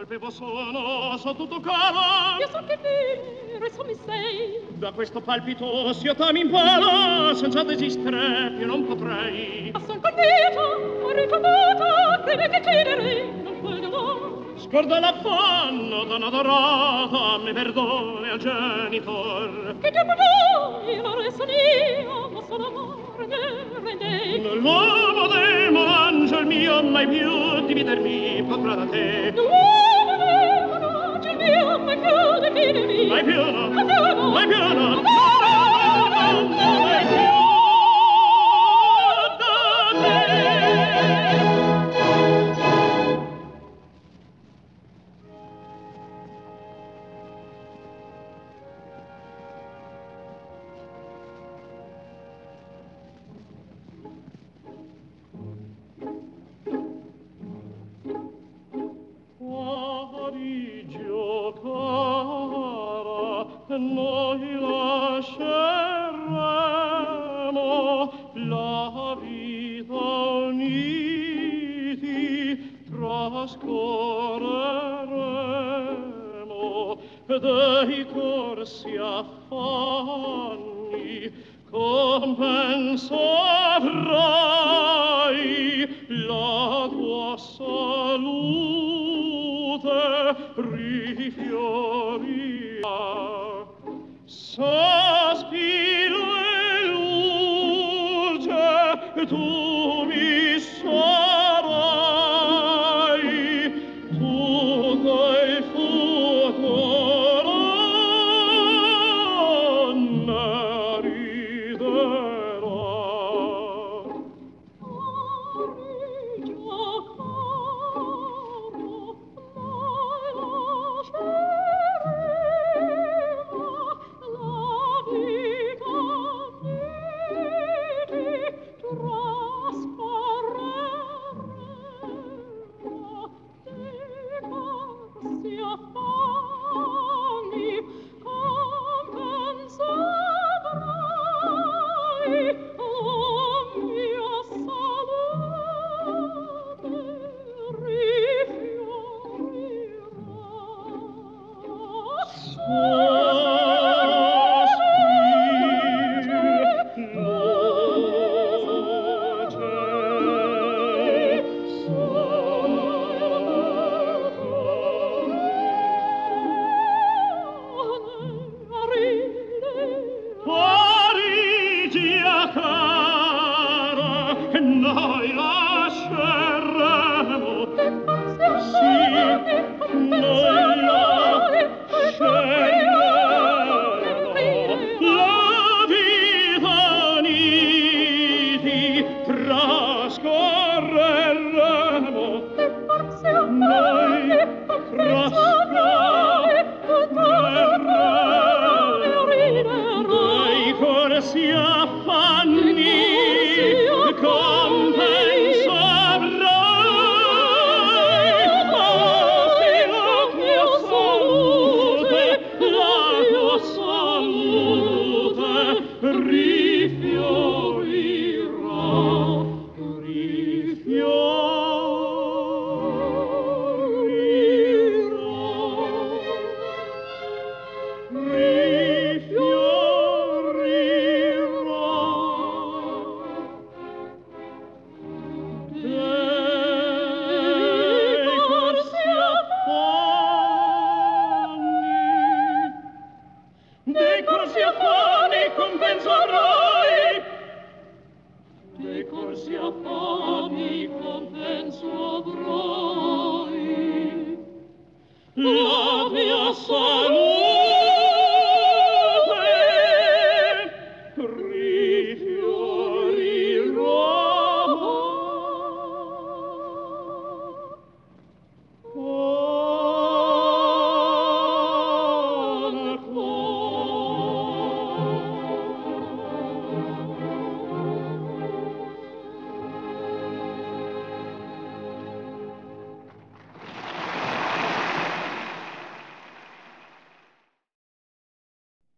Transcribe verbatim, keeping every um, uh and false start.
Sapevo sono, so tutto caro. Io so che vero, so mi sei. Da questo palpito s'io mi imparo, senza desistere più non potrei. Ma son convinta, ho ritrovato, crede che cedere, non voglio no. Scorda l'affanno donna dorata, mi perdoni al genitor. Che tempo noi, non resto io, ma sono amore ne rendei. L'uomo demo, angel mio, mai più dividermi potrà da te. L'uomo demo, angel mio, mai più dividermi. Mai più no, mai più no, mai più no, mai più. Noi lasceremo la vita uniti, trascorreremo dei corsi affanni, compenso avrai la tua salute rifiorirà. Sospiro e luce, tu mi sarai, tutto il futuro ne riderà. Noi lasceremo, sì, noi lasceremo la vita uniti, trascorreremo, noi trascorreremo dei corsi affanni. Compenso avrai, la tua salute, la tua salute rifiorirà, dei corsi affanni compenso avrai, dei corsi affanni compenso avrai, la mia salute